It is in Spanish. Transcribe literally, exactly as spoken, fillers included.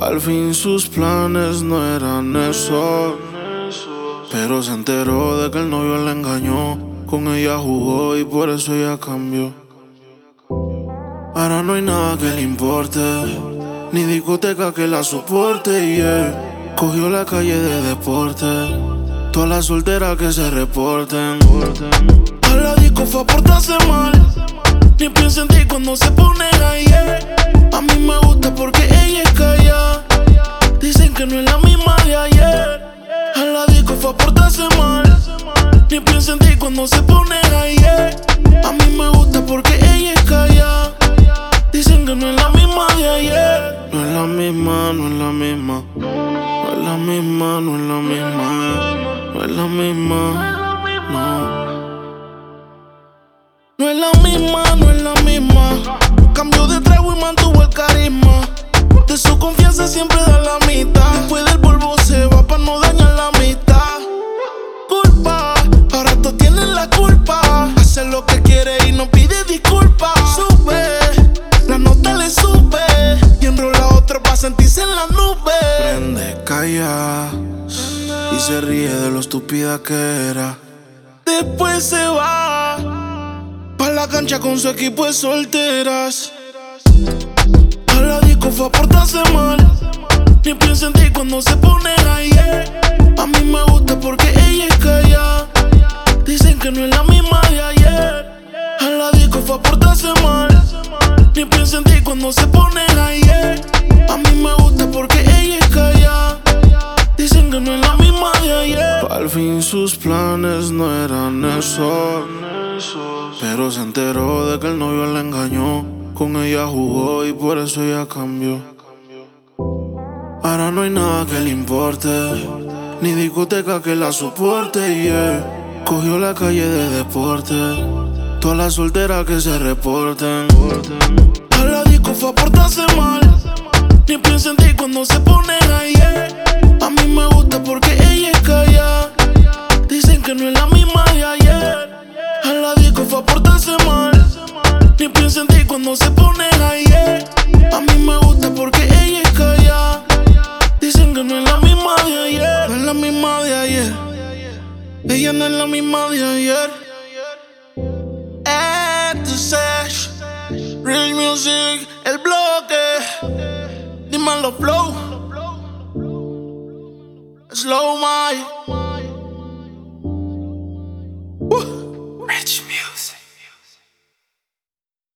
Al fin sus planes no eran eso, pero se enteró de que el novio la engañó. Con ella jugó y por eso ella cambió. Ahora no hay nada que le importe, ni discoteca que la soporte, yeah. Cogió la calle de deporte, todas las solteras que se reporten. A la disco fue a portarse mal, ni piensa en ti cuando se pone ahí, yeah. A mí me gusta porque ella es callada, dicen que no es la misma de ayer. A la disco fue a portarse mal, ni piensa en ti cuando se pone ahí, yeah. A mí me gusta porque ella es callada, dicen que no es la misma de ayer. No es la misma, no es la misma. No es la misma, no es la misma. No es la misma, no. No es la misma, no es la misma. Cambió de trago y mantuvo el carisma. De su confianza siempre da la mitad. Después del polvo se va pa' no dañar la amistad. Culpa, ahora todos tienen la culpa. Hace lo que quiere y no pide disculpas. Sube, la nota le sube y enrola a otro pa' sentirse en la nube. Prende, calla y se ríe de lo estúpida que era. Después se va pa' la cancha con su equipo de solteras. A la disco fue a portarse mal, ni piensa en ti cuando se pone ahí, yeah. A mí me gusta porque ella es callada, dicen que no es la misma de ayer. A la disco fue a portarse mal, ni piensa en ti cuando se pone ahí, yeah. A mí me gusta porque ella es callada, dicen que no es la misma de ayer. Al fin sus planes no eran eso, pero se enteró de que el novio la engañó. Con ella jugó y por eso ella cambió. Ahora no hay nada que le importe, ni discoteca que la soporte, yeah. Cogió la calle de deporte, todas las solteras que se reporten. A la disco fue a portarse mal, ni piensa en ti cuando se pone ahí, yeah. A mí me gusta porque ella es callada, dicen que no es la misma de ayer. A la disco fue a portarse mal, ni piensa en ti cuando se pone ahí, yeah. A mí me gusta porque ella es callada, dicen que no es la misma de ayer. No es la misma de ayer, ella no es la misma de ayer. Entonces, Real Music, el bloque, dímelo flow, Slow My.